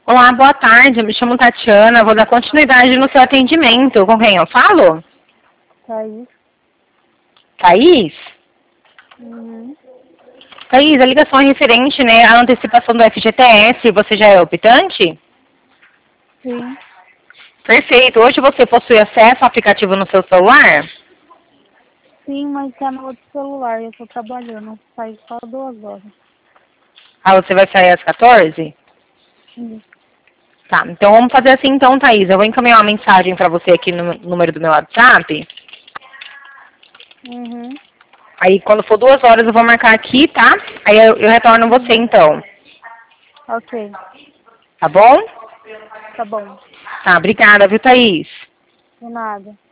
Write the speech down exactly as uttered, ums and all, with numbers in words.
Olá, boa tarde. Eu me chamo Tatiana. Vou dar continuidade no seu atendimento. Com quem eu falo? Thaís. Thaís? Uhum. Thaís, a ligação é referente, né, à antecipação do F G T S. Você já é optante? Sim. Perfeito. Hoje você possui acesso ao aplicativo no seu celular? Sim, mas tá no outro celular. Eu tô trabalhando. Faz só duas horas. Ah, você vai sair às quatorze? Sim. Tá, então vamos fazer assim então, Thaís. Eu vou encaminhar uma mensagem para você aqui no número do meu WhatsApp. Uhum. Aí quando for duas horas eu vou marcar aqui, tá? Aí eu, eu retorno você Uhum. então. Ok. Tá bom? Tá bom. Tá, obrigada, viu, Thaís? De nada.